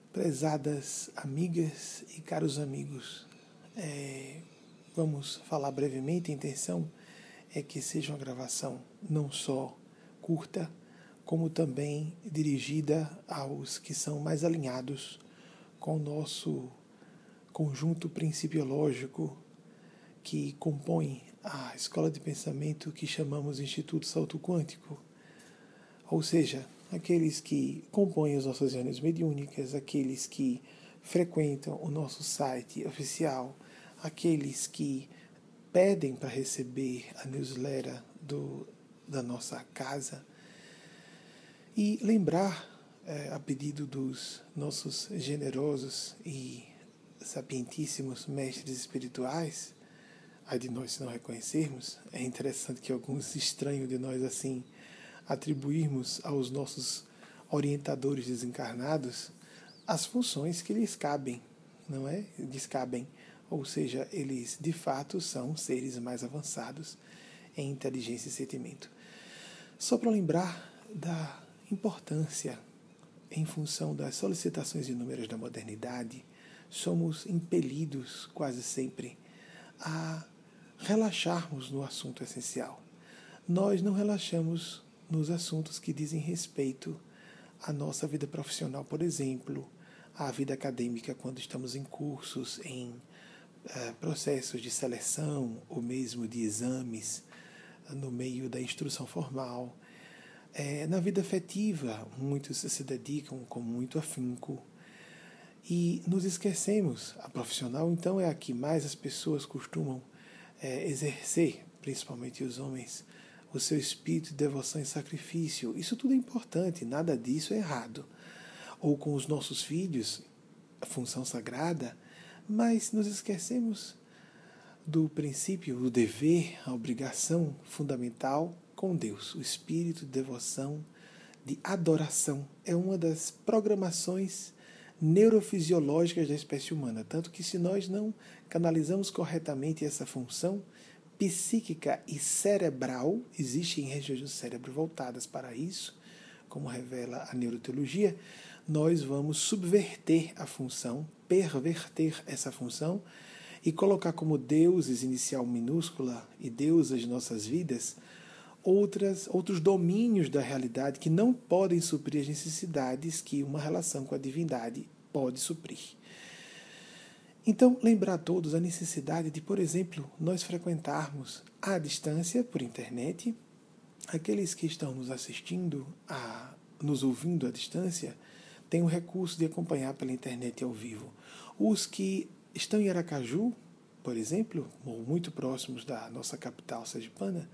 Prezadas amigas e caros amigos, vamos falar brevemente. A intenção é que seja uma gravação não só curta, como também dirigida aos que são mais alinhados com o nosso conjunto principiológico que compõe a escola de pensamento que chamamos Instituto Salto Quântico, ou seja, aqueles que compõem as nossas reuniões mediúnicas, aqueles que frequentam o nosso site oficial, aqueles que pedem para receber a newsletter da nossa casa, e lembrar, a pedido dos nossos generosos e sapientíssimos mestres espirituais, ai de nós se não reconhecermos. É interessante que alguns estranham de nós assim atribuirmos aos nossos orientadores desencarnados as funções que lhes cabem, não é? Lhes cabem, ou seja, eles de fato são seres mais avançados em inteligência e sentimento. Só para lembrar da importância, em função das solicitações inúmeras da modernidade, somos impelidos quase sempre a relaxarmos no assunto essencial. Nós não relaxamos nos assuntos que dizem respeito à nossa vida profissional, por exemplo, à vida acadêmica, quando estamos em cursos, em processos de seleção ou mesmo de exames no meio da instrução formal. Na vida afetiva, muitos se dedicam com muito afinco e nos esquecemos. A profissional, então, é a que mais as pessoas costumam exercer, principalmente os homens, o seu espírito de devoção e sacrifício. Isso tudo é importante, nada disso é errado. Ou com os nossos filhos, a função sagrada, mas nos esquecemos do princípio, do dever, a obrigação fundamental com Deus. O espírito de devoção, de adoração, é uma das programações neurofisiológicas da espécie humana, tanto que se nós não canalizamos corretamente essa função psíquica e cerebral, existem regiões do cérebro voltadas para isso, como revela a neuroteologia, nós vamos subverter a função, perverter essa função e colocar como deuses inicial minúscula e deusas de nossas vidas outros domínios da realidade que não podem suprir as necessidades que uma relação com a divindade pode suprir. Então, lembrar a todos a necessidade de, por exemplo, nós frequentarmos à distância, por internet. Aqueles que estão nos assistindo, nos ouvindo à distância, têm o recurso de acompanhar pela internet ao vivo. Os que estão em Aracaju, por exemplo, ou muito próximos da nossa capital sergipana,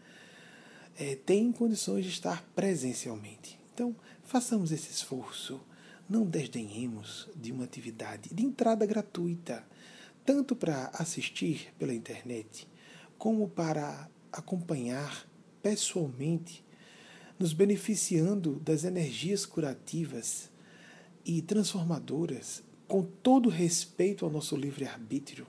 têm condições de estar presencialmente. Então, façamos esse esforço. Não desdenhemos de uma atividade de entrada gratuita, tanto para assistir pela internet, como para acompanhar pessoalmente, nos beneficiando das energias curativas e transformadoras, com todo respeito ao nosso livre-arbítrio.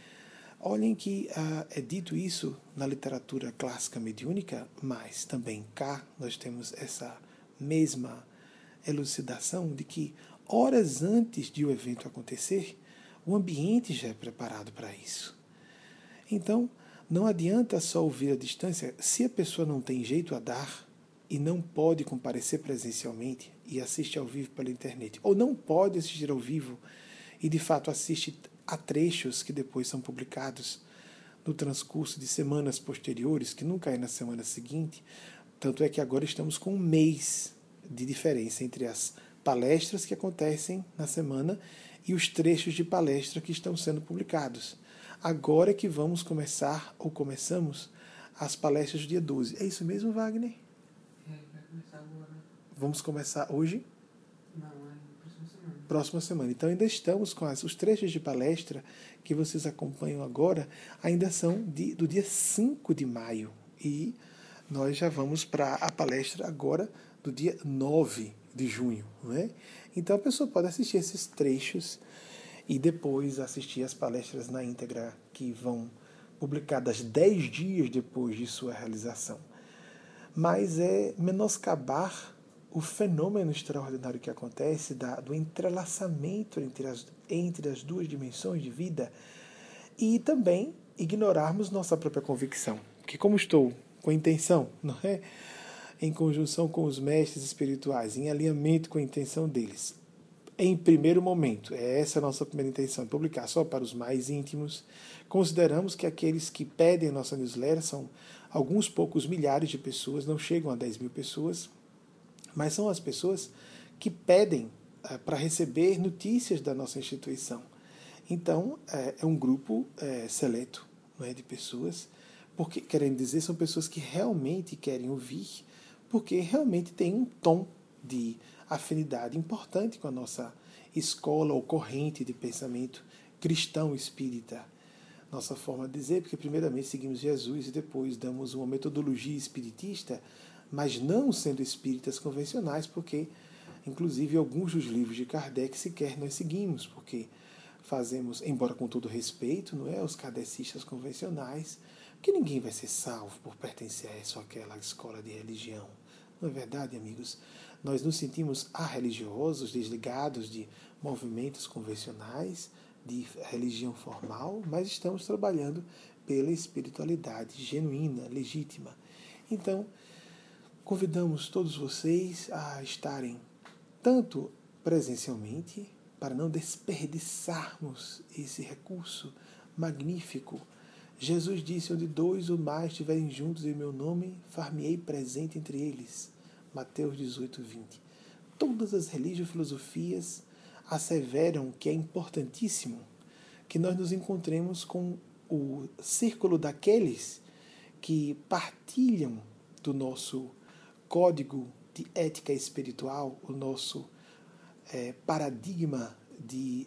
Olhem que é dito isso na literatura clássica mediúnica, mas também cá nós temos essa mesma elucidação de que horas antes de o evento acontecer, o ambiente já é preparado para isso. Então, não adianta só ouvir à distância. Se a pessoa não tem jeito a dar e não pode comparecer presencialmente e assiste ao vivo pela internet, ou não pode assistir ao vivo e de fato assiste a trechos que depois são publicados no transcurso de semanas posteriores, que nunca é na semana seguinte, tanto é que agora estamos com um mês de diferença entre as palestras que acontecem na semana e os trechos de palestra que estão sendo publicados. Agora é que vamos começar, ou começamos, as palestras do dia 12. É isso mesmo, Wagner? Vai começar agora. Vamos começar hoje? Não, é próxima semana. Próxima semana. Então ainda estamos com os trechos de palestra que vocês acompanham agora, ainda são do dia 5 de maio. E nós já vamos para a palestra agora do dia 9 de junho. Não é? Então a pessoa pode assistir esses trechos e depois assistir as palestras na íntegra que vão publicadas 10 dias depois de sua realização. Mas é menoscabar o fenômeno extraordinário que acontece do entrelaçamento entre as duas dimensões de vida, e também ignorarmos nossa própria convicção. Porque como estou com a intenção, não é? Em conjunção com os mestres espirituais, em alinhamento com a intenção deles, em primeiro momento, essa a nossa primeira intenção, publicar só para os mais íntimos. Consideramos que aqueles que pedem a nossa newsletter são alguns poucos milhares de pessoas, não chegam a 10 mil pessoas, mas são as pessoas que pedem para receber notícias da nossa instituição. Então, é um grupo seleto, não é, de pessoas, porque, querendo dizer, são pessoas que realmente querem ouvir, porque realmente tem um tom de afinidade importante com a nossa escola ou corrente de pensamento cristão espírita. Nossa forma de dizer, porque primeiramente seguimos Jesus e depois damos uma metodologia espiritista, mas não sendo espíritas convencionais, porque inclusive alguns dos livros de Kardec sequer nós seguimos, porque fazemos, embora com todo respeito, não é, os kardecistas convencionais, porque ninguém vai ser salvo por pertencer a essa ou aquela escola de religião. Não é verdade, amigos? Nós nos sentimos arreligiosos, desligados de movimentos convencionais, de religião formal, mas estamos trabalhando pela espiritualidade genuína, legítima. Então, convidamos todos vocês a estarem tanto presencialmente, para não desperdiçarmos esse recurso magnífico. Jesus disse, onde 2 ou mais estiverem juntos em meu nome, far-me-ei presente entre eles. Mateus 18, 20. Todas as religiões e filosofias asseveram que é importantíssimo que nós nos encontremos com o círculo daqueles que partilham do nosso código de ética espiritual, o nosso paradigma de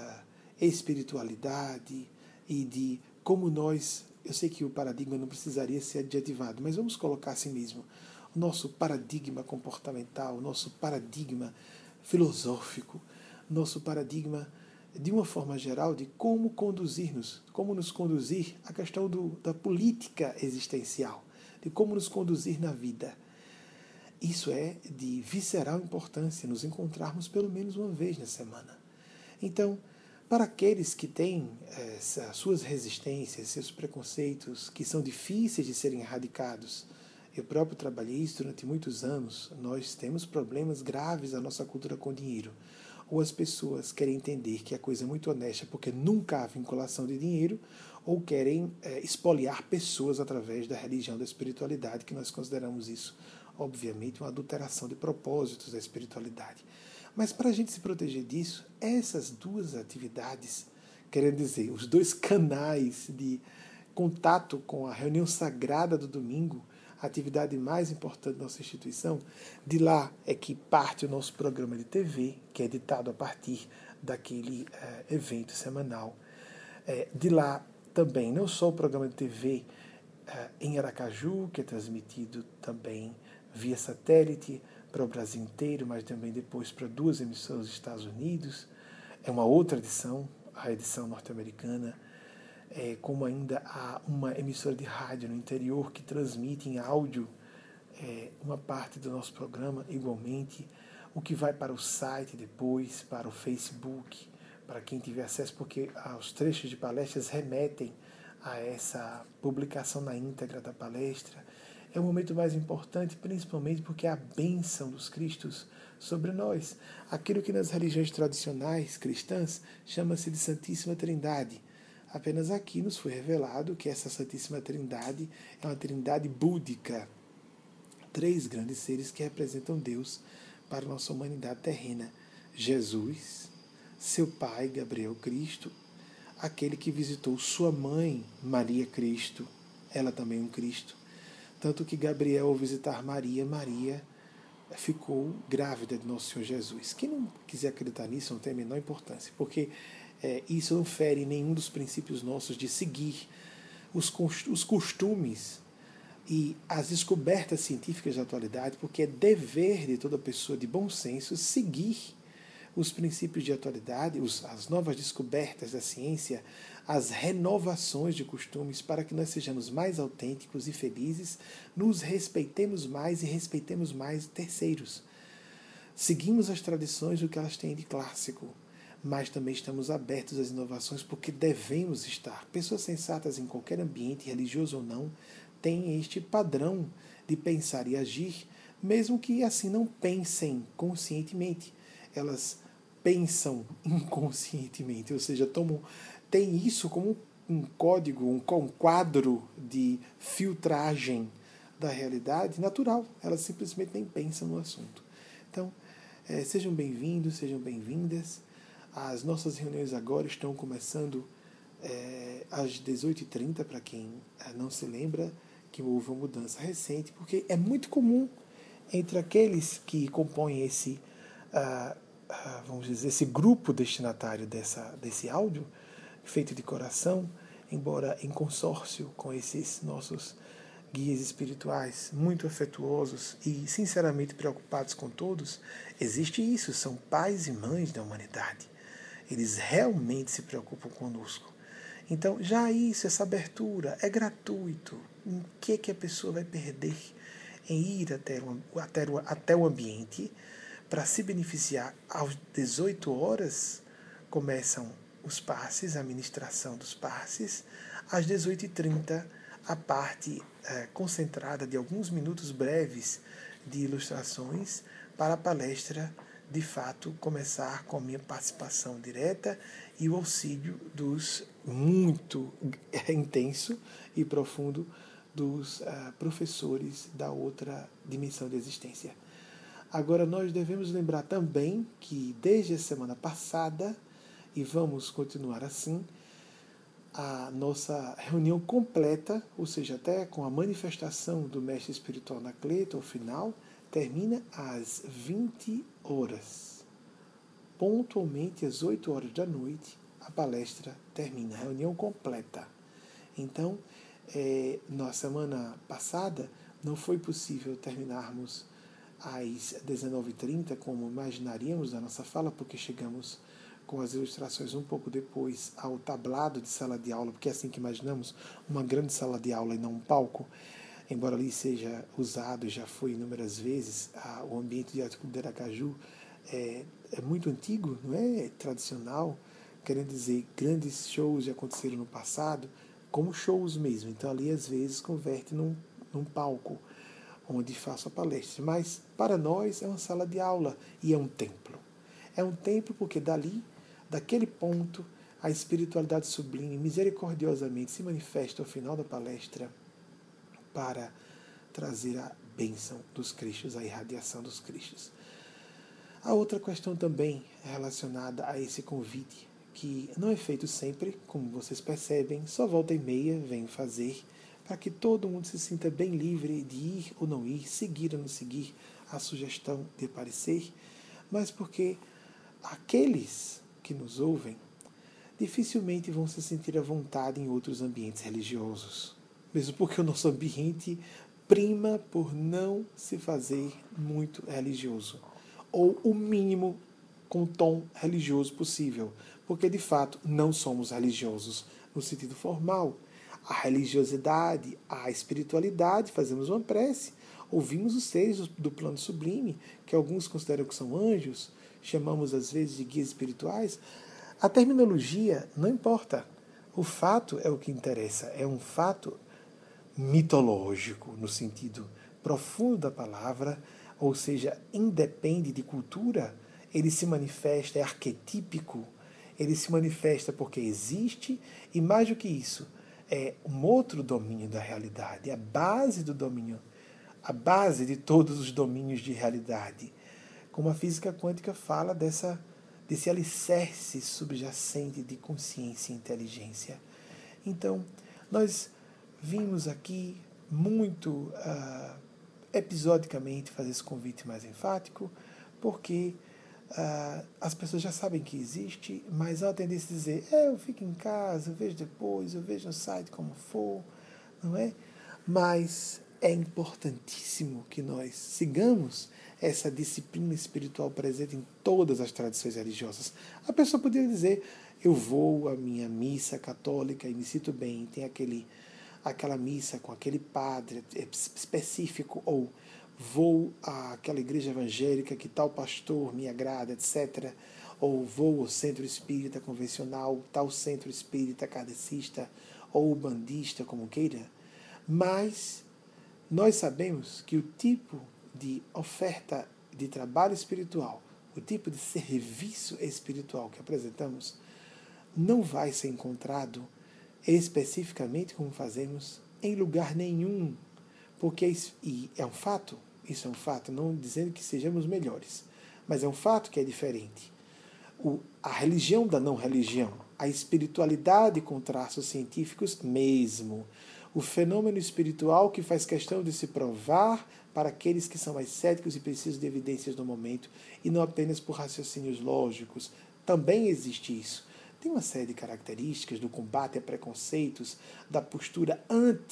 espiritualidade e de como nós, eu sei que o paradigma não precisaria ser adjetivado, mas vamos colocar assim mesmo, o nosso paradigma comportamental, o nosso paradigma filosófico, nosso paradigma, de uma forma geral, de como conduzir-nos, como nos conduzir à questão da política existencial, de como nos conduzir na vida. Isso é de visceral importância, nos encontrarmos pelo menos uma vez na semana. Então, para aqueles que têm suas resistências, seus preconceitos, que são difíceis de serem erradicados, eu próprio trabalhei isso durante muitos anos, nós temos problemas graves na nossa cultura com dinheiro. Ou as pessoas querem entender que a coisa é muito honesta porque nunca há vinculação de dinheiro, ou querem espoliar pessoas através da religião, da espiritualidade, que nós consideramos isso, obviamente, uma adulteração de propósitos da espiritualidade. Mas para a gente se proteger disso, essas duas atividades, querendo dizer, os dois canais de contato com a reunião sagrada do domingo, a atividade mais importante da nossa instituição, de lá é que parte o nosso programa de TV, que é editado a partir daquele evento semanal. De lá também, não só o programa de TV em Aracaju, que é transmitido também via satélite para o Brasil inteiro, mas também depois para 2 emissoras dos Estados Unidos. É uma outra edição, a edição norte-americana, como ainda há uma emissora de rádio no interior que transmite em áudio uma parte do nosso programa igualmente, o que vai para o site depois, para o Facebook, para quem tiver acesso, porque os trechos de palestras remetem a essa publicação na íntegra da palestra. É o momento mais importante, principalmente porque é a bênção dos Cristos sobre nós. Aquilo que nas religiões tradicionais cristãs chama-se de Santíssima Trindade. Apenas aqui nos foi revelado que essa Santíssima Trindade é uma trindade búdica. 3 grandes seres que representam Deus para a nossa humanidade terrena. Jesus, seu pai, Gabriel Cristo, aquele que visitou sua mãe, Maria Cristo, ela também um Cristo. Tanto que Gabriel, ao visitar Maria, Maria ficou grávida de Nosso Senhor Jesus. Quem não quiser acreditar nisso não tem a menor importância, porque isso não fere nenhum dos princípios nossos de seguir os costumes e as descobertas científicas da atualidade, porque é dever de toda pessoa de bom senso seguir os princípios de atualidade, as novas descobertas da ciência, as renovações de costumes, para que nós sejamos mais autênticos e felizes, nos respeitemos mais e respeitemos mais terceiros. seguimos as tradições do que elas têm de clássico, mas também estamos abertos às inovações porque devemos estar. Pessoas sensatas em qualquer ambiente, religioso ou não, têm este padrão de pensar e agir, mesmo que assim não pensem conscientemente. Elas pensam inconscientemente, ou seja, têm isso como um código, um quadro de filtragem da realidade natural. Elas simplesmente nem pensam no assunto. Então, sejam bem-vindos, sejam bem-vindas. As nossas reuniões agora estão começando às 18h30, para quem não se lembra que houve uma mudança recente, porque é muito comum entre aqueles que compõem esse, vamos dizer, esse grupo destinatário desse áudio, feito de coração, embora em consórcio com esses nossos guias espirituais muito afetuosos e sinceramente preocupados com todos, existe isso, são pais e mães da humanidade. Eles realmente se preocupam conosco. Então, já isso, essa abertura, é gratuito. O que a pessoa vai perder em ir até o ambiente para se beneficiar? Às 18 horas começam os passes, a ministração dos passes. Às 18h30, a parte concentrada de alguns minutos breves de ilustrações para a palestra, de fato, começar com a minha participação direta e o auxílio dos muito intenso e profundo dos professores da outra dimensão de existência. Agora, nós devemos lembrar também que desde a semana passada, e vamos continuar assim, a nossa reunião completa, ou seja, até com a manifestação do mestre espiritual Anacleto, ao final, termina às 20 horas. Pontualmente às 8 horas da noite, a palestra termina, a reunião completa. Então, na semana passada, não foi possível terminarmos às 19h30, como imaginaríamos da nossa fala, porque chegamos com as ilustrações um pouco depois ao tablado de sala de aula, porque é assim que imaginamos, uma grande sala de aula e não um palco, embora ali seja usado, já foi inúmeras vezes, o ambiente de Arte Clube de Aracaju é muito antigo, não é tradicional, querendo dizer, grandes shows já aconteceram no passado, como shows mesmo, então ali às vezes converte num palco, onde faço a palestra, mas para nós é uma sala de aula e é um templo. É um templo porque dali, daquele ponto, a espiritualidade sublime misericordiosamente se manifesta ao final da palestra para trazer a bênção dos Cristos, a irradiação dos Cristos. A outra questão também é relacionada a esse convite, que não é feito sempre, como vocês percebem, só volta e meia venho fazer, para que todo mundo se sinta bem livre de ir ou não ir, seguir ou não seguir a sugestão de aparecer, mas porque aqueles que nos ouvem dificilmente vão se sentir à vontade em outros ambientes religiosos, mesmo porque o nosso ambiente prima por não se fazer muito religioso, ou o mínimo com tom religioso possível, porque de fato não somos religiosos no sentido formal. A religiosidade, a espiritualidade, fazemos uma prece, ouvimos os seres do plano sublime, que alguns consideram que são anjos, chamamos às vezes de guias espirituais. A terminologia não importa. O fato é o que interessa. É um fato mitológico, no sentido profundo da palavra, ou seja, independe de cultura, ele se manifesta, é arquetípico, ele se manifesta porque existe, e mais do que isso, é um outro domínio da realidade, a base do domínio, a base de todos os domínios de realidade. Como a física quântica fala desse alicerce subjacente de consciência e inteligência. Então, nós vimos aqui muito episodicamente fazer esse convite mais enfático, porque as pessoas já sabem que existe, mas há a tendência de dizer, eu fico em casa, eu vejo depois, eu vejo no site como for, não é? Mas é importantíssimo que nós sigamos essa disciplina espiritual presente em todas as tradições religiosas. A pessoa poderia dizer, eu vou à minha missa católica e me sinto bem, tem aquela missa com aquele padre específico, ou vou àquela igreja evangélica que tal pastor me agrada, etc. Ou vou ao centro espírita convencional, tal centro espírita kardecista ou bandista, como queira. Mas nós sabemos que o tipo de oferta de trabalho espiritual, o tipo de serviço espiritual que apresentamos, não vai ser encontrado especificamente como fazemos em lugar nenhum. Porque e é um fato, isso é um fato, não dizendo que sejamos melhores, mas é um fato que é diferente. A religião da não religião, a espiritualidade com traços científicos mesmo, o fenômeno espiritual que faz questão de se provar para aqueles que são mais céticos e precisam de evidências no momento, e não apenas por raciocínios lógicos. Também existe isso. Tem uma série de características do combate a preconceitos, da postura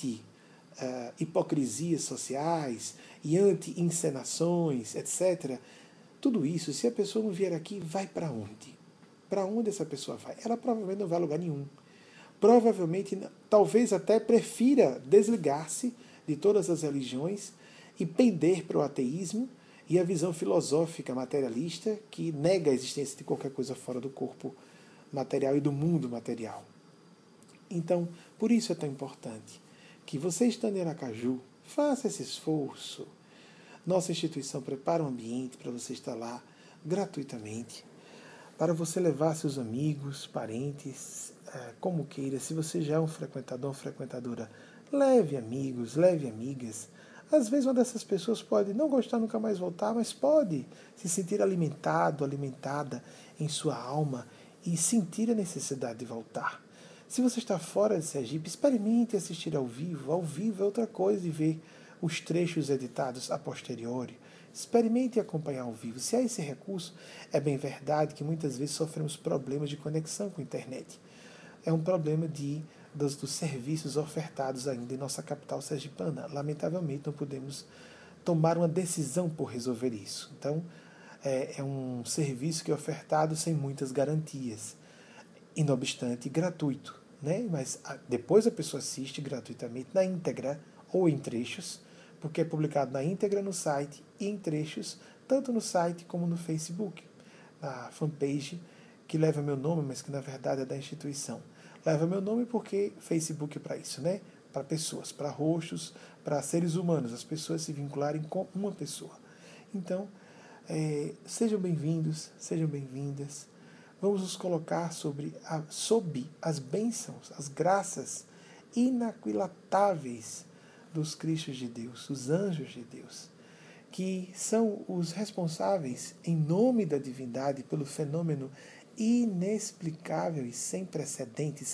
anti-hipocrisias sociais e anti-encenações, etc. Tudo isso, se a pessoa não vier aqui, vai para onde? Para onde essa pessoa vai? Ela provavelmente não vai a lugar nenhum. Provavelmente, talvez até prefira desligar-se de todas as religiões e pender para o ateísmo e a visão filosófica materialista que nega a existência de qualquer coisa fora do corpo material e do mundo material. Então, por isso é tão importante que você, estando em Aracaju, faça esse esforço. Nossa instituição prepara um ambiente para você estar lá gratuitamente, para você levar seus amigos, parentes, como queira. Se você já é um frequentador ou frequentadora, leve amigos, leve amigas. Às vezes uma dessas pessoas pode não gostar, nunca mais voltar, mas pode se sentir alimentado, alimentada em sua alma e sentir a necessidade de voltar. Se você está fora de Sergipe, experimente assistir ao vivo. Ao vivo é outra coisa de ver os trechos editados a posteriori. Experimente acompanhar ao vivo. Se há esse recurso, é bem verdade que muitas vezes sofremos problemas de conexão com a internet. É um problema dos serviços ofertados ainda em nossa capital sergipana. Lamentavelmente, não podemos tomar uma decisão por resolver isso. Então, é um serviço que é ofertado sem muitas garantias. E, não obstante, gratuito. Né? Mas depois a pessoa assiste gratuitamente na íntegra ou em trechos, porque é publicado na íntegra no site e em trechos, tanto no site como no Facebook, na fanpage que leva meu nome, mas que na verdade é da instituição. Leva meu nome porque Facebook é para isso, né? Para pessoas, para rostos, para seres humanos, as pessoas se vincularem com uma pessoa. Então, sejam bem-vindos, sejam bem-vindas. Vamos nos colocar sob as bênçãos, as graças inaquilatáveis dos Cristos de Deus, os anjos de Deus, que são os responsáveis, em nome da divindade, pelo fenômeno inexplicável e sem precedentes,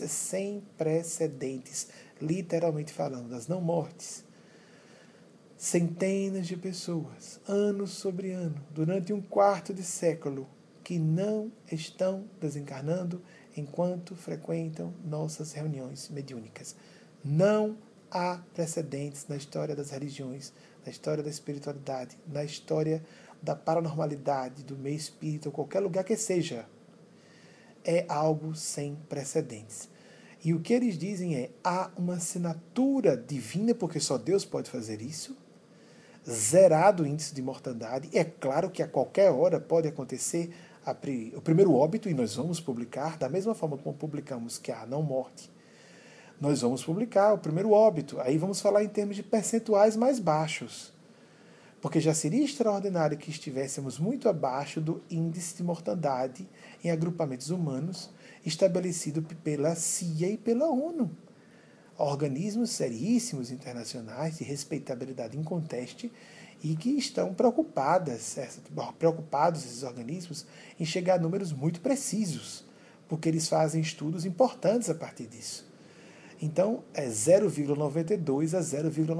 literalmente falando, das não mortes. Centenas de pessoas, ano sobre ano, durante um quarto de século, que não estão desencarnando enquanto frequentam nossas reuniões mediúnicas. Não há precedentes na história das religiões, na história da espiritualidade, na história da paranormalidade, do meio espírita, ou qualquer lugar que seja. É algo sem precedentes. E o que eles dizem é, há uma assinatura divina, porque só Deus pode fazer isso, zerado o índice de mortandade. É claro que a qualquer hora pode acontecer o primeiro óbito, e nós vamos publicar, da mesma forma como publicamos que há não morte, nós vamos publicar o primeiro óbito. Aí vamos falar em termos de percentuais mais baixos, porque já seria extraordinário que estivéssemos muito abaixo do índice de mortandade em agrupamentos humanos estabelecido pela CIA e pela ONU. Organismos seríssimos internacionais de respeitabilidade inconteste e que estão preocupados esses organismos em chegar a números muito precisos, porque eles fazem estudos importantes a partir disso. Então, é 0,92% a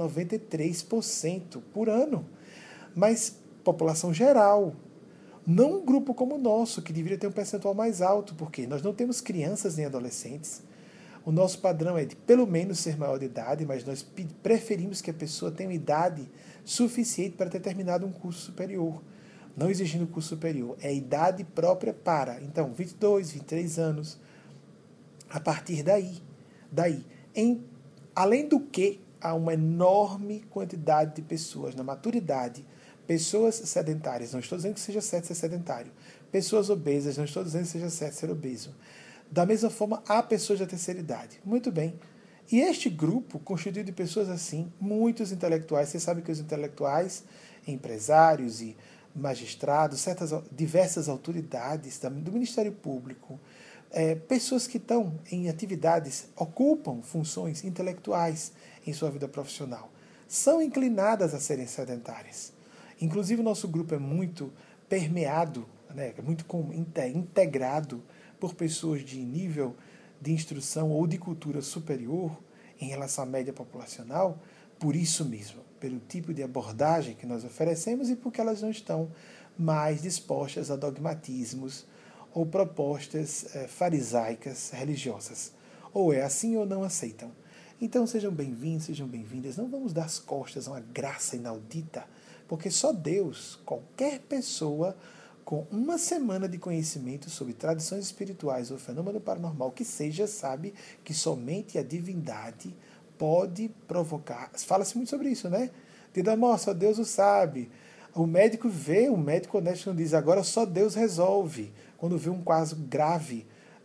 0,93% por ano. Mas população geral, não um grupo como o nosso, que deveria ter um percentual mais alto, porque nós não temos crianças nem adolescentes. O nosso padrão é de pelo menos ser maior de idade, mas nós preferimos que a pessoa tenha uma idade suficiente para ter terminado um curso superior. Não exigindo curso superior, é a idade própria para. Então, 22, 23 anos. A partir daí. Além do que, há uma enorme quantidade de pessoas na maturidade, pessoas sedentárias, não estou dizendo que seja certo ser sedentário, pessoas obesas, não estou dizendo que seja certo ser obeso. Da mesma forma, há pessoas da terceira idade. Muito bem. E este grupo, constituído de pessoas assim, muitos intelectuais, você sabe que os intelectuais, empresários e magistrados, diversas autoridades do Ministério Público, pessoas que estão em atividades, ocupam funções intelectuais em sua vida profissional, são inclinadas a serem sedentárias. Inclusive, o nosso grupo é muito permeado, né, muito integrado por pessoas de nível de instrução ou de cultura superior em relação à média populacional, por isso mesmo, pelo tipo de abordagem que nós oferecemos e porque elas não estão mais dispostas a dogmatismos ou propostas farisaicas religiosas. Ou é assim ou não aceitam. Então sejam bem-vindos, sejam bem-vindas. Não vamos dar as costas a uma graça inaudita, porque só Deus, qualquer pessoa com uma semana de conhecimento sobre tradições espirituais ou fenômeno paranormal que seja, sabe que somente a divindade pode provocar. Fala-se muito sobre isso, né? Didamó, só Deus o sabe. O médico vê, o médico honesto não diz, agora só Deus resolve. Quando vê um caso grave,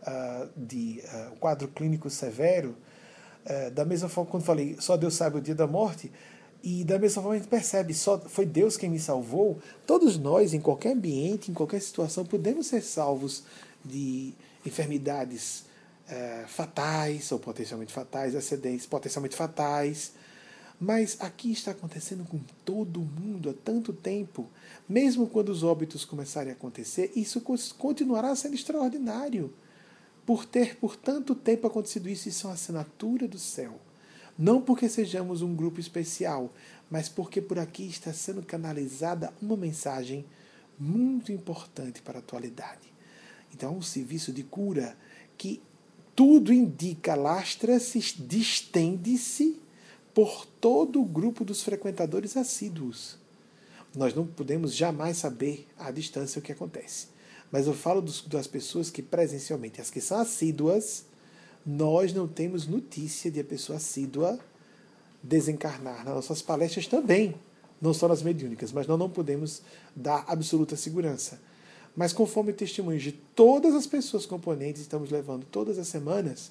um quadro clínico severo, da mesma forma, quando falei, só Deus sabe o dia da morte, e da mesma forma a gente percebe, só foi Deus quem me salvou. Todos nós, em qualquer ambiente, em qualquer situação, podemos ser salvos de enfermidades fatais, ou potencialmente fatais, acidentes potencialmente fatais. Mas aqui está acontecendo com todo mundo há tanto tempo. Mesmo quando os óbitos começarem a acontecer, isso continuará sendo extraordinário. Por ter por tanto tempo acontecido isso, isso é uma assinatura do céu. Não porque sejamos um grupo especial, mas porque por aqui está sendo canalizada uma mensagem muito importante para a atualidade. Então, é um serviço de cura que tudo indica, lastra-se, distende-se por todo o grupo dos frequentadores assíduos. Nós não podemos jamais saber à distância o que acontece. Mas eu falo das pessoas que presencialmente, as que são assíduas, nós não temos notícia de a pessoa assídua desencarnar. Nas nossas palestras também, não só nas mediúnicas, mas nós não podemos dar absoluta segurança. Mas conforme testemunhos de todas as pessoas componentes, estamos levando todas as semanas,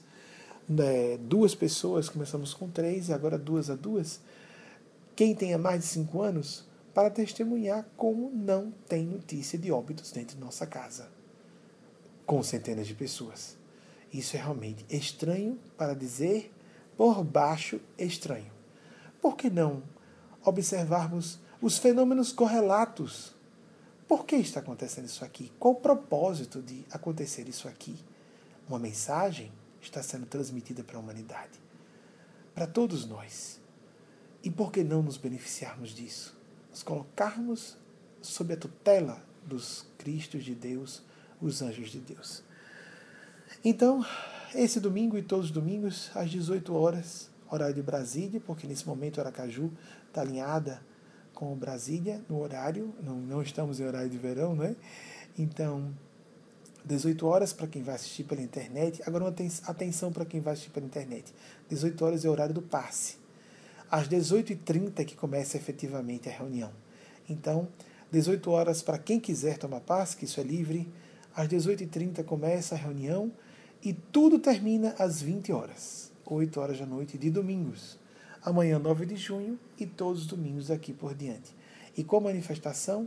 2 pessoas, começamos com 3, agora 2 a 2, quem tenha mais de 5 anos, para testemunhar como não tem notícia de óbitos dentro de nossa casa, com centenas de pessoas. Isso é realmente estranho, para dizer por baixo estranho. Por que não observarmos os fenômenos correlatos? Por que está acontecendo isso aqui? Qual o propósito de acontecer isso aqui? Uma mensagem está sendo transmitida para a humanidade, para todos nós. E por que não nos beneficiarmos disso? Nos colocarmos sob a tutela dos Cristos de Deus, os anjos de Deus. Então, esse domingo e todos os domingos, às 18 horas, horário de Brasília, porque nesse momento Aracaju está alinhada com Brasília no horário, não estamos em horário de verão, né? Então, 18 horas para quem vai assistir pela internet. Agora, atenção para quem vai assistir pela internet. 18 horas é o horário do passe. Às 18h30 que começa efetivamente a reunião. Então, 18 horas para quem quiser tomar passe, que isso é livre. Às 18h30 começa a reunião e tudo termina às 20 horas, 8 horas da noite de domingos. Amanhã, 9 de junho, e todos os domingos aqui por diante. E com a manifestação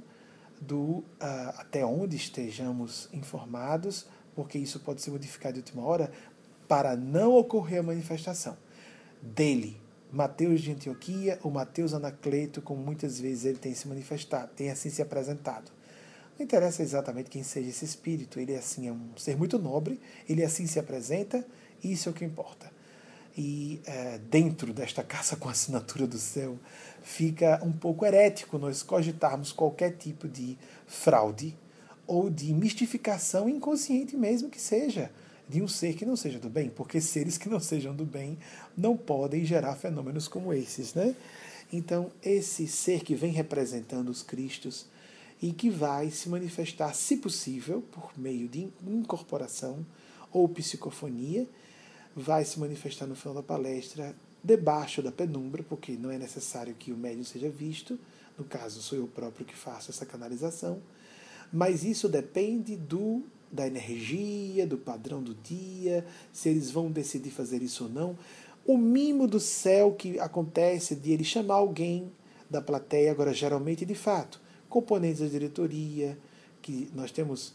até onde estejamos informados, porque isso pode ser modificado de última hora, para não ocorrer a manifestação dele, Mateus de Antioquia, ou Mateus Anacleto, como muitas vezes ele tem se manifestado, tem assim se apresentado. Não interessa exatamente quem seja esse espírito, ele assim é um ser muito nobre, ele assim se apresenta, e isso é o que importa. E dentro desta caça com a assinatura do céu, fica um pouco herético nós cogitarmos qualquer tipo de fraude ou de mistificação inconsciente mesmo que seja, de um ser que não seja do bem, porque seres que não sejam do bem não podem gerar fenômenos como esses, né? Então, esse ser que vem representando os Cristos e que vai se manifestar, se possível, por meio de incorporação ou psicofonia, vai se manifestar no final da palestra debaixo da penumbra, porque não é necessário que o médium seja visto, no caso sou eu próprio que faço essa canalização, mas isso depende da energia, do padrão do dia, se eles vão decidir fazer isso ou não. O mimo do céu que acontece de ele chamar alguém da plateia, agora geralmente de fato, componentes da diretoria, que nós temos,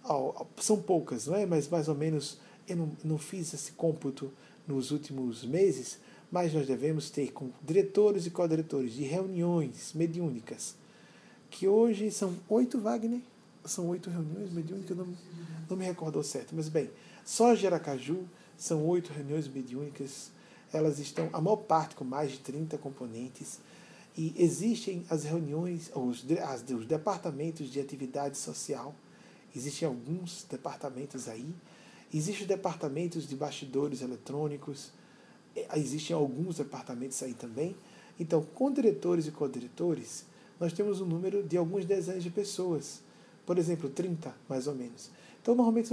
são poucas, não é? Mas mais ou menos, eu não fiz esse cômputo nos últimos meses, mas nós devemos ter com diretores e co-diretores de reuniões mediúnicas, que hoje são 8, Wagner? São 8 reuniões mediúnicas, não me recordo certo, mas bem, só de Aracaju são 8 reuniões mediúnicas, elas estão, a maior parte com mais de 30 componentes, e existem as reuniões, os departamentos de atividade social, existem alguns departamentos aí, existem os departamentos de bastidores eletrônicos, existem alguns departamentos aí também. Então, com diretores e co-diretores, nós temos um número de alguns dezenas de pessoas, por exemplo, 30, mais ou menos. Então, normalmente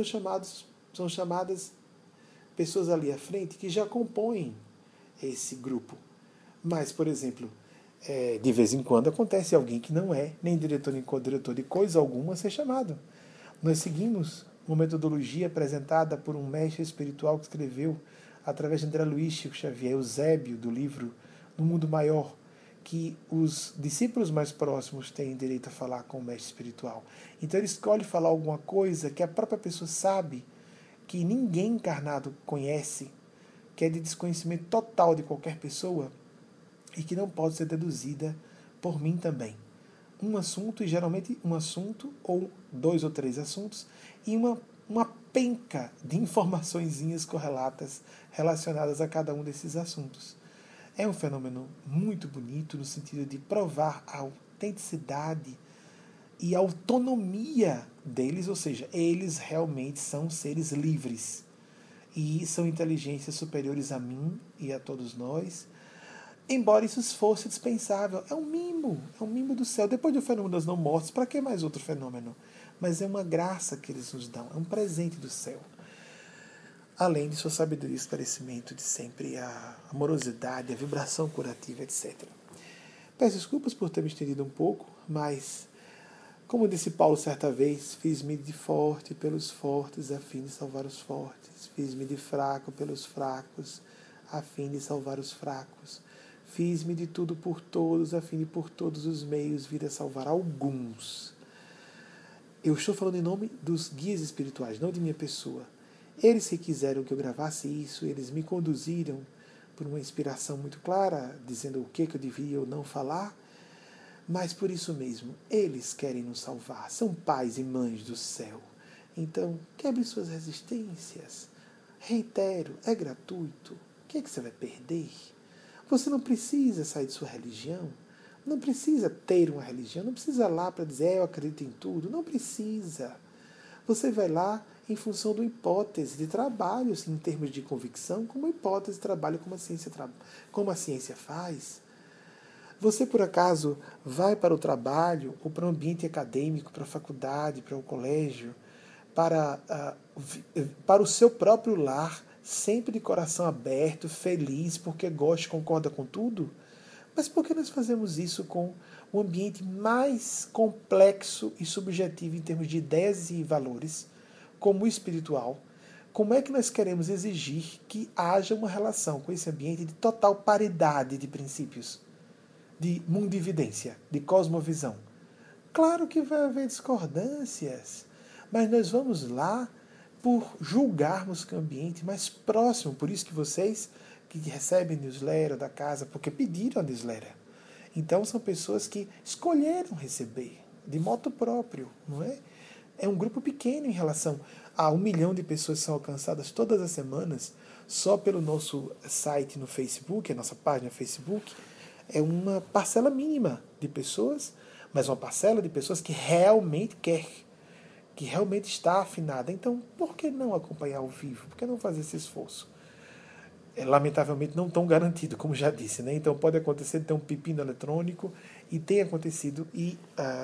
são chamadas pessoas ali à frente que já compõem esse grupo. Mas, por exemplo, de vez em quando acontece alguém que não é nem diretor nem co-diretor de coisa alguma a ser chamado. Nós seguimos uma metodologia apresentada por um mestre espiritual que escreveu, através de André Luiz Chico Xavier, Eusébio, do livro No Mundo Maior, que os discípulos mais próximos têm direito a falar com o mestre espiritual. Então ele escolhe falar alguma coisa que a própria pessoa sabe, que ninguém encarnado conhece, que é de desconhecimento total de qualquer pessoa e que não pode ser deduzida por mim também. Um assunto, e geralmente um assunto, ou 2 ou 3 assuntos, e uma penca de informaçõezinhas correlatas relacionadas a cada um desses assuntos. É um fenômeno muito bonito no sentido de provar a autenticidade e a autonomia deles, ou seja, eles realmente são seres livres e são inteligências superiores a mim e a todos nós, embora isso fosse dispensável. É um mimo do céu. Depois do fenômeno das não mortes, para que mais outro fenômeno? Mas é uma graça que eles nos dão, é um presente do céu. Além de sua sabedoria e esclarecimento de sempre, a amorosidade, a vibração curativa, etc. Peço desculpas por ter me estendido um pouco, mas, como disse Paulo certa vez, fiz-me de forte pelos fortes, a fim de salvar os fortes. Fiz-me de fraco pelos fracos, a fim de salvar os fracos. Fiz-me de tudo por todos, a fim de por todos os meios vir a salvar alguns. Eu estou falando em nome dos guias espirituais, não de minha pessoa. Eles que quiseram que eu gravasse isso, eles me conduziram por uma inspiração muito clara, dizendo o que eu devia ou não falar, mas por isso mesmo, eles querem nos salvar, são pais e mães do céu. Então, quebre suas resistências. Reitero, é gratuito. O que você vai perder? Você não precisa sair de sua religião, não precisa ter uma religião, não precisa ir lá para dizer eu acredito em tudo, não precisa. Você vai lá em função de uma hipótese de trabalho, assim, em termos de convicção, como hipótese de trabalho como a ciência faz. Você, por acaso, vai para o trabalho, ou para o ambiente acadêmico, para a faculdade, para o colégio, para o seu próprio lar, sempre de coração aberto, feliz, porque gosta e concorda com tudo? Mas por que nós fazemos isso com o ambiente mais complexo e subjetivo em termos de ideias e valores, como o espiritual? Como é que nós queremos exigir que haja uma relação com esse ambiente de total paridade de princípios, de mundividência, de cosmovisão? Claro que vai haver discordâncias, mas nós vamos lá por julgarmos que o ambiente mais próximo, por isso que vocês que recebem newsletter da casa, porque pediram a newsletter. Então são pessoas que escolheram receber, de modo próprio, não é? É um grupo pequeno em relação a 1 milhão de pessoas que são alcançadas todas as semanas, só pelo nosso site no Facebook, a nossa página no Facebook, é uma parcela mínima de pessoas, mas uma parcela de pessoas que realmente quer, que realmente está afinada. Então, por que não acompanhar ao vivo? Por que não fazer esse esforço? Lamentavelmente não tão garantido, como já disse, né? Então pode acontecer de ter um pepino eletrônico, e tem acontecido e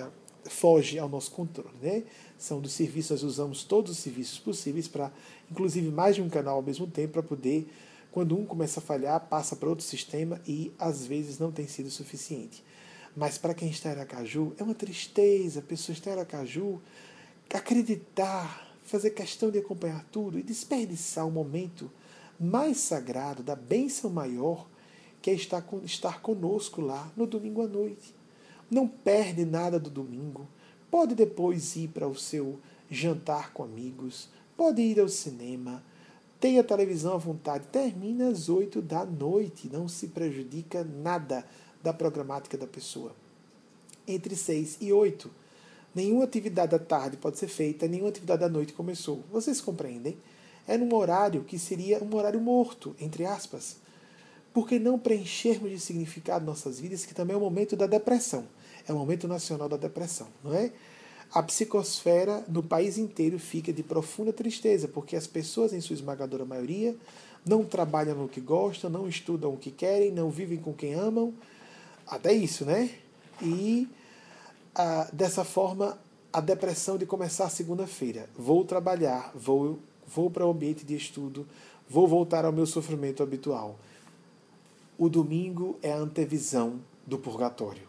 foge ao nosso controle, né? São dos serviços, nós usamos todos os serviços possíveis para, inclusive, mais de um canal ao mesmo tempo, para poder, Quando um começa a falhar, passa para outro sistema e às vezes não tem sido suficiente. Mas para quem está em Aracaju, é uma tristeza a pessoa estar em Aracaju, acreditar, fazer questão de acompanhar tudo e desperdiçar o momento mais sagrado, da bênção maior, que é estar conosco lá no domingo à noite. Não perde nada do domingo. Pode depois ir para o seu jantar com amigos, pode ir ao cinema, tenha televisão à vontade, termina às 8 da noite, não se prejudica nada da programática da pessoa. Entre 6 e 8, nenhuma atividade da tarde pode ser feita, nenhuma atividade da noite começou. Vocês compreendem? É num horário que seria um horário morto, entre aspas. Por que não preenchermos de significado nossas vidas, que também é o momento da depressão. É o momento nacional da depressão, não é? A psicosfera no país inteiro fica de profunda tristeza, porque as pessoas, em sua esmagadora maioria, não trabalham no que gostam, não estudam o que querem, não vivem com quem amam. Até isso, né? E dessa forma, a depressão de começar a segunda-feira. Vou trabalhar, vou para o ambiente de estudo, vou voltar ao meu sofrimento habitual. O domingo é a antevisão do purgatório.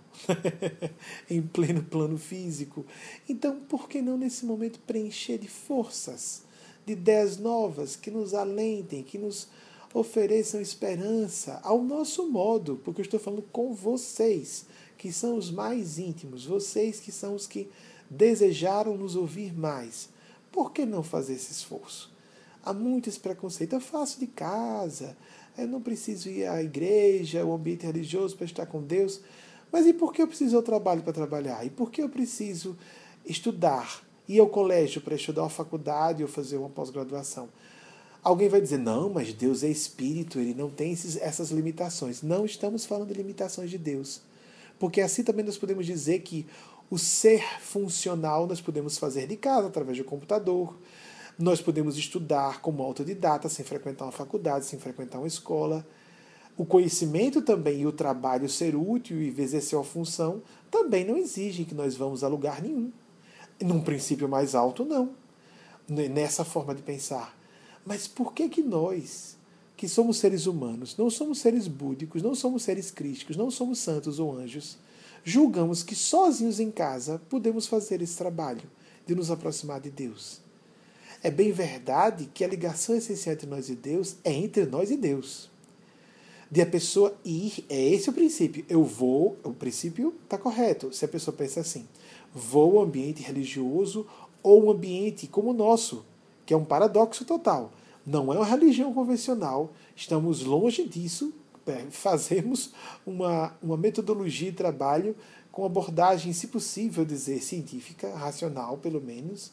Em pleno plano físico. Então, por que não nesse momento preencher de forças, de ideias novas que nos alentem, que nos ofereçam esperança ao nosso modo, porque eu estou falando com vocês, que são os mais íntimos, vocês que são os que desejaram nos ouvir mais. Por que não fazer esse esforço? Há muito esse preconceito. Eu faço de casa, eu não preciso ir à igreja, ao ambiente religioso para estar com Deus. Mas e por que eu preciso ir ao trabalho para trabalhar? E por que eu preciso estudar? Ir ao colégio para estudar uma faculdade ou fazer uma pós-graduação? Alguém vai dizer, não, mas Deus é espírito, ele não tem essas limitações. Não estamos falando de limitações de Deus. Porque assim também nós podemos dizer que o ser funcional nós podemos fazer de casa, através do computador. Nós podemos estudar como autodidata, sem frequentar uma faculdade, sem frequentar uma escola. O conhecimento também e o trabalho ser útil e exercer uma função também não exigem que nós vamos a lugar nenhum. Num princípio mais alto, não. Nessa forma de pensar. Mas por que nós, que somos seres humanos, não somos seres búdicos, não somos seres crísticos, não somos santos ou anjos, julgamos que sozinhos em casa podemos fazer esse trabalho de nos aproximar de Deus? É bem verdade que a ligação essencial entre nós e Deus é entre nós e Deus. De a pessoa ir, é esse o princípio. O princípio está correto. Se a pessoa pensa assim, vou ao ambiente religioso ou um ambiente como o nosso, que é um paradoxo total. Não é uma religião convencional, estamos longe disso, fazemos uma metodologia de trabalho com abordagem, se possível dizer, científica, racional pelo menos,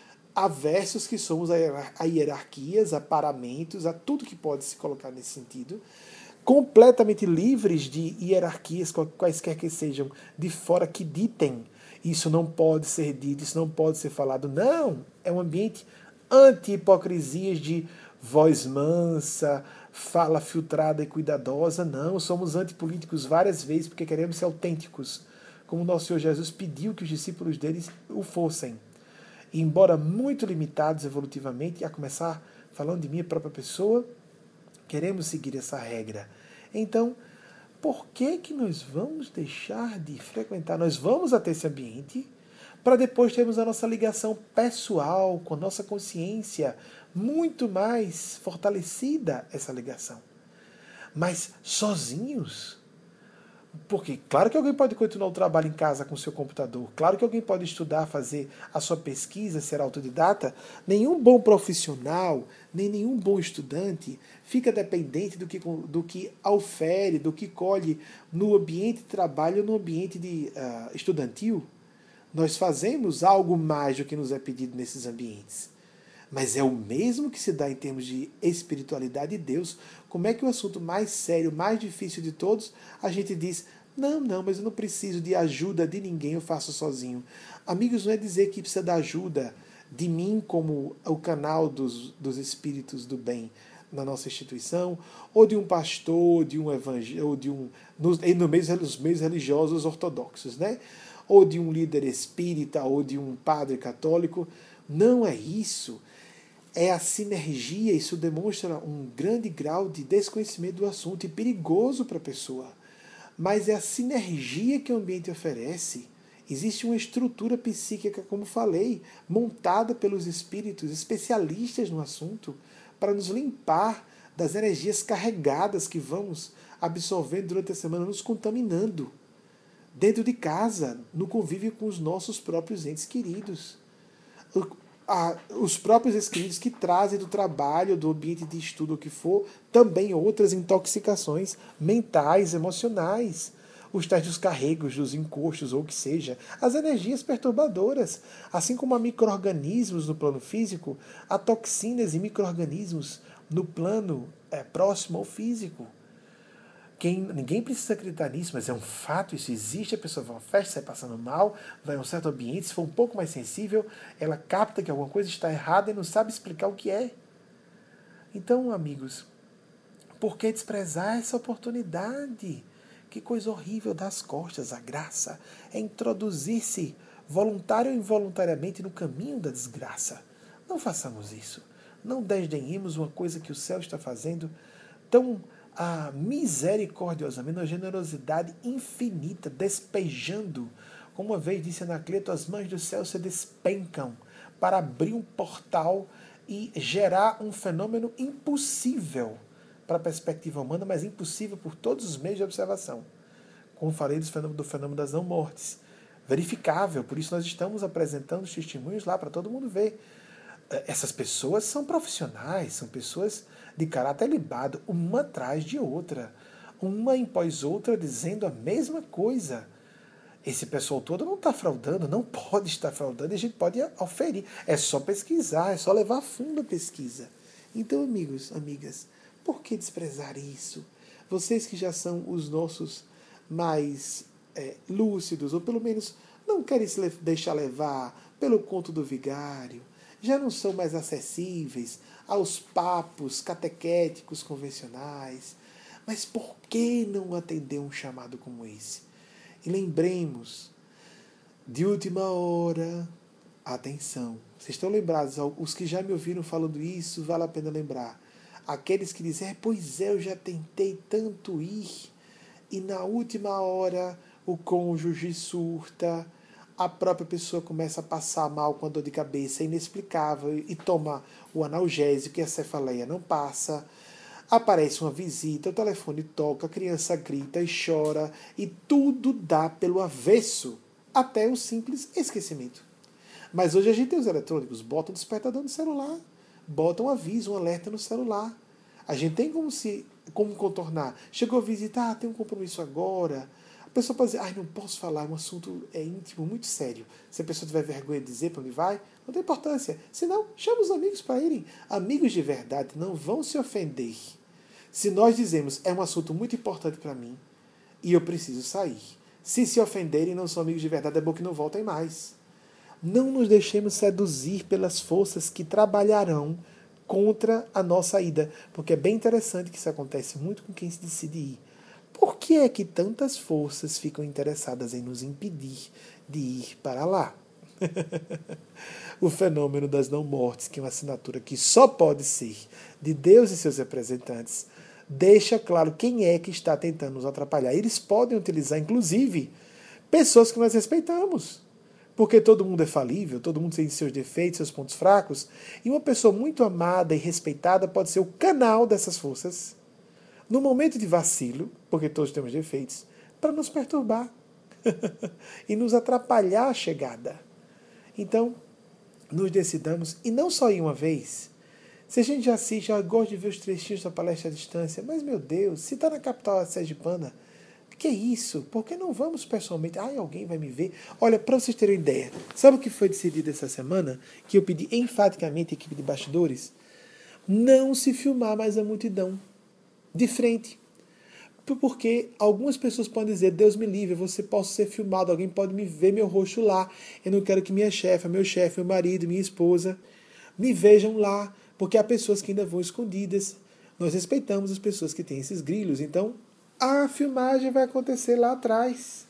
aversos que somos a hierarquias, a paramentos, a tudo que pode se colocar nesse sentido, completamente livres de hierarquias, quaisquer que sejam, de fora que ditem. Isso não pode ser dito, isso não pode ser falado. Não, é um ambiente anti-hipocrisias de voz mansa, fala filtrada e cuidadosa. Não, somos antipolíticos várias vezes porque queremos ser autênticos, como o nosso Senhor Jesus pediu que os discípulos deles o fossem. E, embora muito limitados evolutivamente, a começar falando de minha própria pessoa, queremos seguir essa regra. Então, por que nós vamos deixar de frequentar? Nós vamos até esse ambiente para depois termos a nossa ligação pessoal, com a nossa consciência muito mais fortalecida, essa ligação. Mas sozinhos? Porque claro que alguém pode continuar o trabalho em casa com o seu computador, claro que alguém pode estudar, fazer a sua pesquisa, ser autodidata. Nenhum bom profissional, nem nenhum bom estudante fica dependente do que aufere, do que colhe no ambiente de trabalho, no ambiente estudantil. Nós fazemos algo mais do que nos é pedido nesses ambientes. Mas é o mesmo que se dá em termos de espiritualidade de Deus. Como é que o assunto mais sério, mais difícil de todos, a gente diz, não, mas eu não preciso de ajuda de ninguém, eu faço sozinho. Amigos, não é dizer que precisa da ajuda de mim como o canal dos espíritos do bem na nossa instituição, ou de um pastor, de um evangelho, ou de nos meios religiosos ortodoxos, né? Ou de um líder espírita, ou de um padre católico. Não é isso. é a sinergia, isso demonstra um grande grau de desconhecimento do assunto e perigoso para a pessoa. Mas é a sinergia que o ambiente oferece. Existe uma estrutura psíquica, como falei, montada pelos espíritos especialistas no assunto para nos limpar das energias carregadas que vamos absorvendo durante a semana, nos contaminando. Dentro de casa, no convívio com os nossos próprios entes queridos. Os próprios escritos que trazem do trabalho, do ambiente de estudo, o que for, também outras intoxicações mentais, emocionais, os tais dos carregos, dos encostos, ou o que seja, as energias perturbadoras, assim como há micro-organismos no plano físico, há toxinas e micro-organismos no plano próximo ao físico. Ninguém precisa acreditar nisso, mas é um fato, isso existe, a pessoa vai a uma festa, sai passando mal, vai a um certo ambiente, se for um pouco mais sensível, ela capta que alguma coisa está errada e não sabe explicar o que é. Então, amigos, por que desprezar essa oportunidade? Que coisa horrível das costas, a graça é introduzir-se voluntário ou involuntariamente no caminho da desgraça. Não façamos isso. Não desdenhemos uma coisa que o céu está fazendo tão misericordiosamente, uma generosidade infinita, despejando, como uma vez disse Anacleto, as mãos do céu se despencam para abrir um portal e gerar um fenômeno impossível para a perspectiva humana, mas impossível por todos os meios de observação. Como falei do fenômeno das não-mortes. Verificável, por isso nós estamos apresentando os testemunhos lá para todo mundo ver. Essas pessoas são profissionais, são pessoas de caráter libado, uma atrás de outra, uma após outra dizendo a mesma coisa. Esse pessoal todo não está fraudando, não pode estar fraudando, e a gente pode oferir. É só pesquisar, é só levar a fundo a pesquisa. Então, amigos, amigas, por que desprezar isso? Vocês que já são os nossos mais lúcidos, ou pelo menos não querem se deixar levar pelo conto do vigário, já não são mais acessíveis aos papos catequéticos convencionais. Mas por que não atender um chamado como esse? E lembremos, de última hora, atenção. Vocês estão lembrados, os que já me ouviram falando isso, vale a pena lembrar. Aqueles que dizem, pois é, eu já tentei tanto ir, e na última hora o cônjuge surta, a própria pessoa começa a passar mal com a dor de cabeça inexplicável e toma o analgésico e a cefaleia não passa. Aparece uma visita, o telefone toca, a criança grita e chora e tudo dá pelo avesso, até o simples esquecimento. Mas hoje a gente tem os eletrônicos, botam um despertador no celular, botam um aviso, um alerta no celular. A gente tem como contornar. Chegou a visitar, tem um compromisso agora. A pessoa pode dizer, não posso falar, um assunto íntimo, muito sério. Se a pessoa tiver vergonha de dizer para onde vai, não tem importância. Se não, chama os amigos para irem. Amigos de verdade não vão se ofender. Se nós dizemos, é um assunto muito importante para mim e eu preciso sair. Se ofenderem, não são amigos de verdade, é bom que não voltem mais. Não nos deixemos seduzir pelas forças que trabalharão contra a nossa ida. Porque é bem interessante que isso acontece muito com quem se decide ir. Por que é que tantas forças ficam interessadas em nos impedir de ir para lá? O fenômeno das não-mortes, que é uma assinatura que só pode ser de Deus e seus representantes, deixa claro quem é que está tentando nos atrapalhar. Eles podem utilizar, inclusive, pessoas que nós respeitamos. Porque todo mundo é falível, todo mundo tem seus defeitos, seus pontos fracos, e uma pessoa muito amada e respeitada pode ser o canal dessas forças, no momento de vacilo, porque todos temos defeitos, para nos perturbar e nos atrapalhar a chegada. Então, nos decidamos, e não só em uma vez. Se a gente já assiste, já gosta de ver os trechinhos da palestra à distância, mas, meu Deus, se está na capital sergipana, que é isso? Por que não vamos pessoalmente? Alguém vai me ver? Olha, para vocês terem uma ideia, sabe o que foi decidido essa semana? Que eu pedi enfaticamente à equipe de bastidores? Não se filmar mais a multidão de frente. Porque algumas pessoas podem dizer, Deus me livre, você posso ser filmado, alguém pode me ver meu rosto lá. Eu não quero que minha chefe, meu chefe, meu marido, minha esposa me vejam lá, porque há pessoas que ainda vão escondidas. Nós respeitamos as pessoas que têm esses grilos, então a filmagem vai acontecer lá atrás.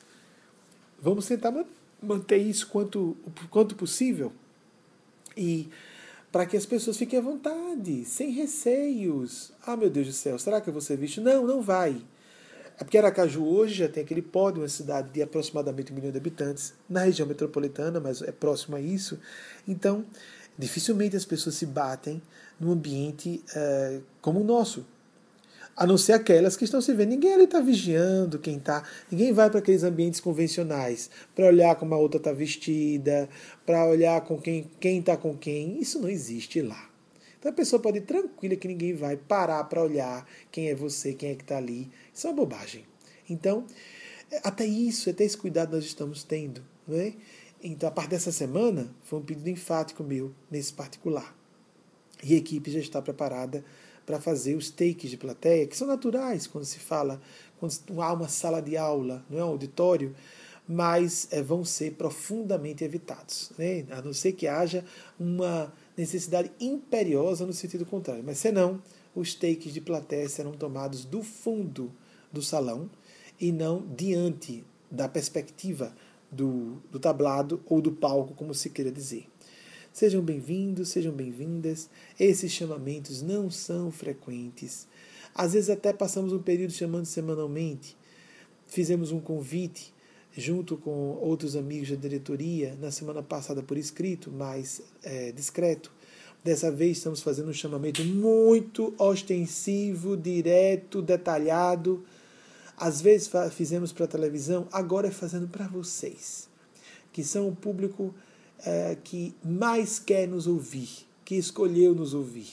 Vamos tentar manter isso quanto possível. E para que as pessoas fiquem à vontade, sem receios. Ah, meu Deus do céu, será que eu vou ser visto? Não, não vai. É porque Aracaju hoje já tem aquele pódio, uma cidade de aproximadamente 1 milhão de habitantes, na região metropolitana, mas é próximo a isso. Então, dificilmente as pessoas se batem num ambiente como o nosso. A não ser aquelas que estão se vendo. Ninguém ali está vigiando quem está. Ninguém vai para aqueles ambientes convencionais para olhar como a outra está vestida, para olhar com quem está com quem. Isso não existe lá. Então a pessoa pode ir tranquila que ninguém vai parar para olhar quem é você, quem é que está ali. Isso é uma bobagem. Então, até esse cuidado nós estamos tendo. Não é? Então, a partir dessa semana, foi um pedido enfático meu nesse particular. E a equipe já está preparada para fazer os takes de plateia, que são naturais quando se fala, quando há uma sala de aula, não é um auditório, mas vão ser profundamente evitados, né? A não ser que haja uma necessidade imperiosa no sentido contrário. Mas senão, os takes de plateia serão tomados do fundo do salão e não diante da perspectiva do tablado ou do palco, como se queira dizer. Sejam bem-vindos, sejam bem-vindas. Esses chamamentos não são frequentes. Às vezes até passamos um período chamando semanalmente. Fizemos um convite junto com outros amigos da diretoria na semana passada por escrito, mais discreto. Dessa vez estamos fazendo um chamamento muito ostensivo, direto, detalhado. Às vezes fizemos para a televisão, agora é fazendo para vocês, que são o público que mais quer nos ouvir, que escolheu nos ouvir.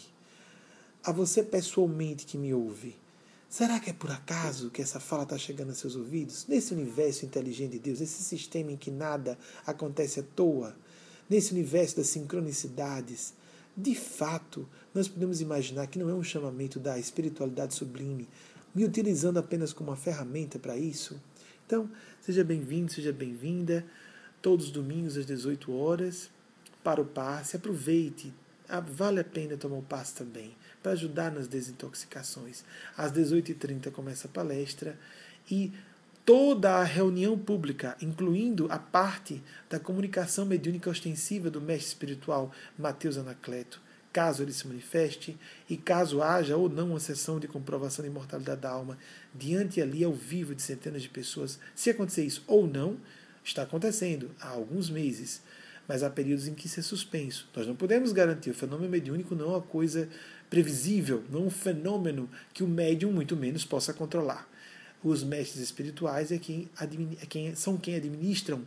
A você pessoalmente que me ouve, será que é por acaso que essa fala está chegando aos seus ouvidos? Nesse universo inteligente de Deus, nesse sistema em que nada acontece à toa, nesse universo das sincronicidades, de fato, nós podemos imaginar que não é um chamamento da espiritualidade sublime, me utilizando apenas como uma ferramenta para isso? Então, seja bem-vindo, seja bem-vinda. Todos os domingos às 18 horas, para o passe. Aproveite, vale a pena tomar o passe também, para ajudar nas desintoxicações. Às 18h30 começa a palestra e toda a reunião pública, incluindo a parte da comunicação mediúnica ostensiva do mestre espiritual Mateus Anacleto, caso ele se manifeste, e caso haja ou não uma sessão de comprovação da imortalidade da alma, diante ali ao vivo de centenas de pessoas, se acontecer isso ou não, está acontecendo há alguns meses, mas há períodos em que isso é suspenso. Nós não podemos garantir. O fenômeno mediúnico não é uma coisa previsível, não é um fenômeno que o médium, muito menos, possa controlar. Os mestres espirituais são quem administram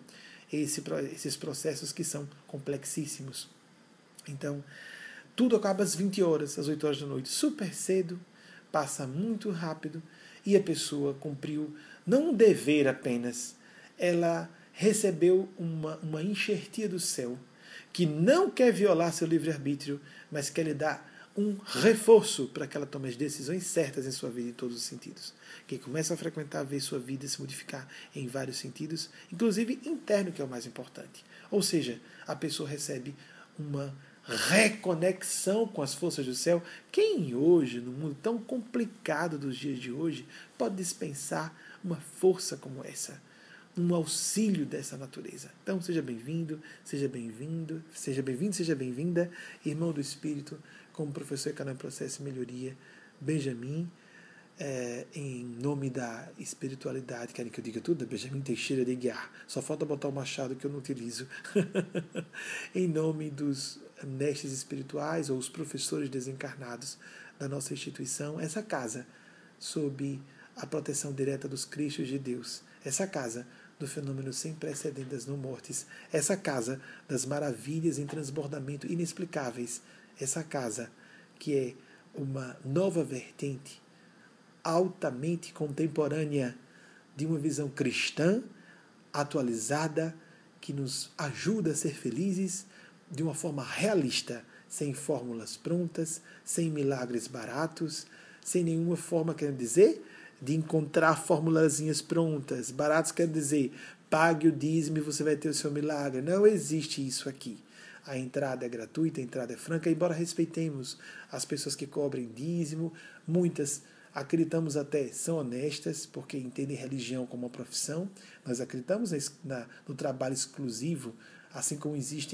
esses processos que são complexíssimos. Então, tudo acaba às 20 horas, às 8 horas da noite, super cedo, passa muito rápido, e a pessoa cumpriu não um dever apenas, ela recebeu uma enxertia do céu, que não quer violar seu livre-arbítrio, mas quer lhe dar um reforço para que ela tome as decisões certas em sua vida em todos os sentidos. Que começa a frequentar, ver sua vida se modificar em vários sentidos, inclusive interno, que é o mais importante. Ou seja, a pessoa recebe uma reconexão com as forças do céu. Quem hoje, no mundo tão complicado dos dias de hoje, pode dispensar uma força como essa? Um auxílio dessa natureza. Então, seja bem-vindo, seja bem-vindo, seja bem-vindo, seja bem-vinda, irmão do Espírito, como professor Canal Processo e Melhoria, Benjamin, em nome da espiritualidade, querem que eu diga tudo? Benjamin Teixeira de Aguiar. Só falta botar o machado que eu não utilizo. Em nome dos mestres espirituais ou os professores desencarnados da nossa instituição, essa casa, sob a proteção direta dos Cristos de Deus, essa casa do fenômeno sem precedentes das não-mortes, essa casa das maravilhas em transbordamento inexplicáveis, essa casa que é uma nova vertente altamente contemporânea de uma visão cristã atualizada que nos ajuda a ser felizes de uma forma realista, sem fórmulas prontas, sem milagres baratos, sem nenhuma forma, quer dizer, de encontrar formulazinhas prontas. Baratos quer dizer, pague o dízimo e você vai ter o seu milagre. Não existe isso aqui. A entrada é gratuita, a entrada é franca, embora respeitemos as pessoas que cobrem dízimo, muitas acreditamos até são honestas, porque entendem religião como uma profissão. Nós acreditamos no trabalho exclusivo, assim como existem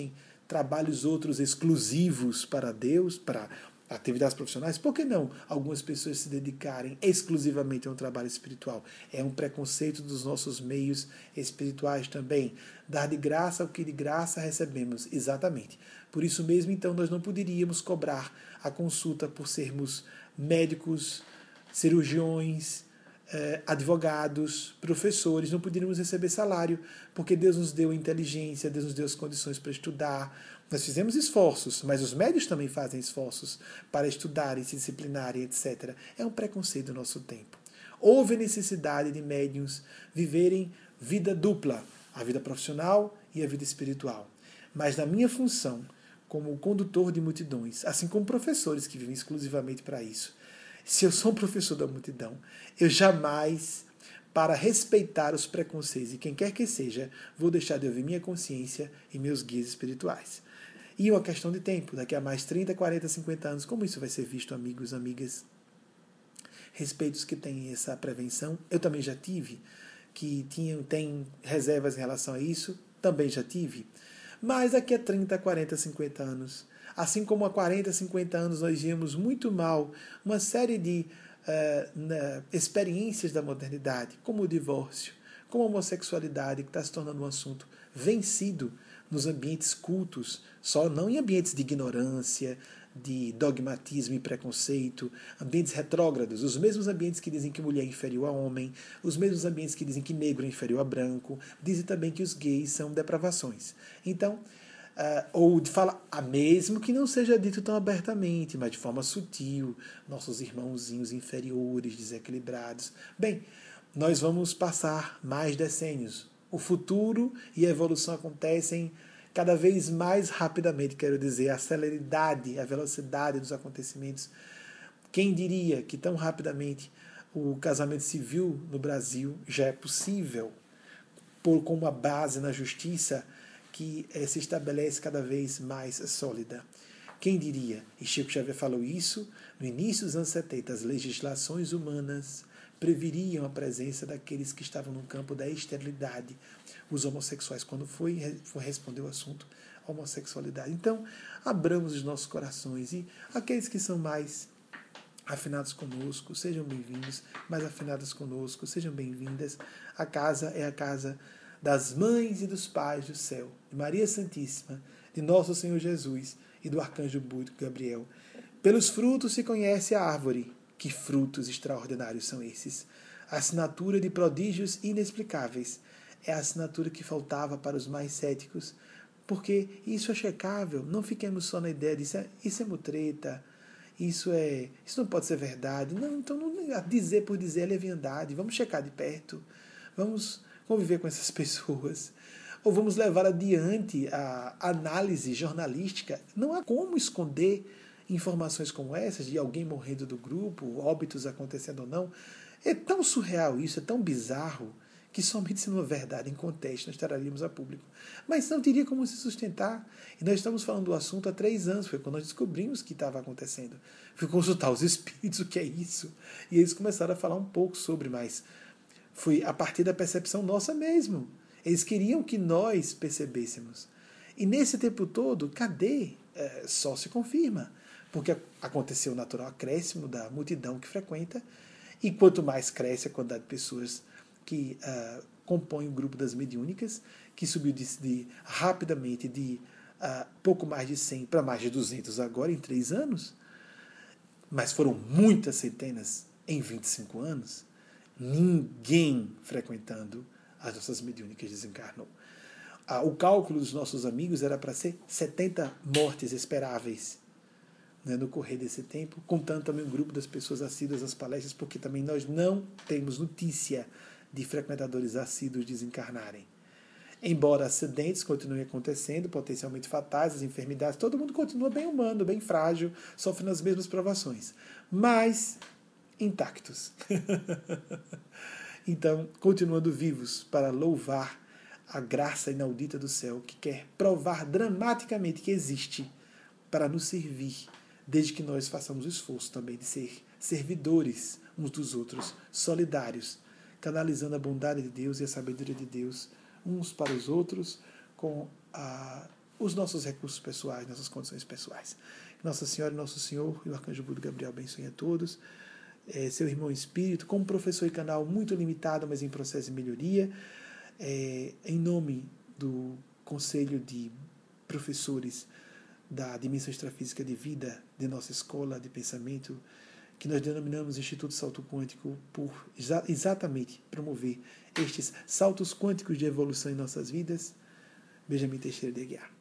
trabalhos outros exclusivos para Deus, para atividades profissionais, por que não algumas pessoas se dedicarem exclusivamente a um trabalho espiritual? É um preconceito dos nossos meios espirituais também. Dar de graça o que de graça recebemos, exatamente. Por isso mesmo, então, nós não poderíamos cobrar a consulta por sermos médicos, cirurgiões, advogados, professores, não poderíamos receber salário, porque Deus nos deu inteligência, Deus nos deu as condições para estudar. Nós fizemos esforços, mas os médios também fazem esforços para estudarem, se disciplinarem, etc. É um preconceito do nosso tempo. Houve necessidade de médiuns viverem vida dupla, a vida profissional e a vida espiritual. Mas na minha função, como condutor de multidões, assim como professores que vivem exclusivamente para isso, se eu sou um professor da multidão, eu jamais, para respeitar os preconceitos de quem quer que seja, vou deixar de ouvir minha consciência e meus guias espirituais. E uma questão de tempo, daqui a mais 30, 40, 50 anos, como isso vai ser visto, amigos, amigas? Respeitos que têm essa prevenção, eu também já tive, que tem reservas em relação a isso, também já tive. Mas daqui a 30, 40, 50 anos, assim como há 40, 50 anos nós víamos muito mal uma série de experiências da modernidade, como o divórcio, como a homossexualidade, que está se tornando um assunto vencido nos ambientes cultos, só não em ambientes de ignorância, de dogmatismo e preconceito, ambientes retrógrados, os mesmos ambientes que dizem que mulher é inferior a homem, os mesmos ambientes que dizem que negro é inferior a branco, dizem também que os gays são depravações. Então, ou de falar, mesmo que não seja dito tão abertamente, mas de forma sutil, nossos irmãozinhos inferiores, desequilibrados. Bem, nós vamos passar mais decênios. O futuro e a evolução acontecem cada vez mais rapidamente, quero dizer, a celeridade, a velocidade dos acontecimentos. Quem diria que tão rapidamente o casamento civil no Brasil já é possível, com uma base na justiça que se estabelece cada vez mais sólida. Quem diria? E Chico Xavier falou isso no início dos anos 70. As legislações humanas previriam a presença daqueles que estavam no campo da esterilidade, os homossexuais, quando foi responder o assunto homossexualidade. Então, abramos os nossos corações e aqueles que são mais afinados conosco, sejam bem-vindos, mais afinadas conosco, sejam bem-vindas. A casa é a casa das mães e dos pais do céu, de Maria Santíssima, de Nosso Senhor Jesus e do Arcanjo Gabriel. Pelos frutos se conhece a árvore. Que frutos extraordinários são esses! A assinatura de prodígios inexplicáveis é a assinatura que faltava para os mais céticos, porque isso é checável. Não fiquemos só na ideia de isso é mutreta, isso não pode ser verdade. Não, então não dizer por dizer é leviandade. Vamos checar de perto, vamos conviver com essas pessoas, ou vamos levar adiante a análise jornalística. Não há como esconder informações como essas, de alguém morrendo do grupo, óbitos acontecendo ou não. É tão surreal isso, é tão bizarro, que somente sendo uma verdade em contexto nós traríamos a público. Mas não teria como se sustentar. E nós estamos falando do assunto há 3 anos, foi quando nós descobrimos que estava acontecendo. Fui consultar os espíritos, o que é isso? E eles começaram a falar um pouco sobre, mas foi a partir da percepção nossa mesmo. Eles queriam que nós percebêssemos. E nesse tempo todo, cadê? Só se confirma. Porque aconteceu o natural acréscimo da multidão que frequenta, e quanto mais cresce a quantidade de pessoas que compõem o grupo das mediúnicas, que subiu rapidamente de pouco mais de 100 para mais de 200 agora, em 3 anos, mas foram muitas centenas em 25 anos, ninguém frequentando as nossas mediúnicas desencarnou. O cálculo dos nossos amigos era para ser 70 mortes esperáveis, né, no correr desse tempo, contando também o grupo das pessoas assíduas às palestras, porque também nós não temos notícia de frequentadores assíduos desencarnarem. Embora acidentes continuem acontecendo, potencialmente fatais, as enfermidades, todo mundo continua bem humano, bem frágil, sofrendo as mesmas provações, mas intactos. Então, continuando vivos para louvar a graça inaudita do céu, que quer provar dramaticamente que existe para nos servir, desde que nós façamos o esforço também de ser servidores uns dos outros, solidários, canalizando a bondade de Deus e a sabedoria de Deus uns para os outros, com a os nossos recursos pessoais, nossas condições pessoais. Nossa Senhora e Nosso Senhor e o Arcanjo Budo Gabriel abençoem a todos. Seu irmão espírito, como professor e canal muito limitado, mas em processo de melhoria, em nome do Conselho de Professores da Dimensão Extrafísica de Vida de nossa escola de pensamento, que nós denominamos Instituto Salto Quântico, por exatamente promover estes saltos quânticos de evolução em nossas vidas, Benjamin Teixeira de Aguiar.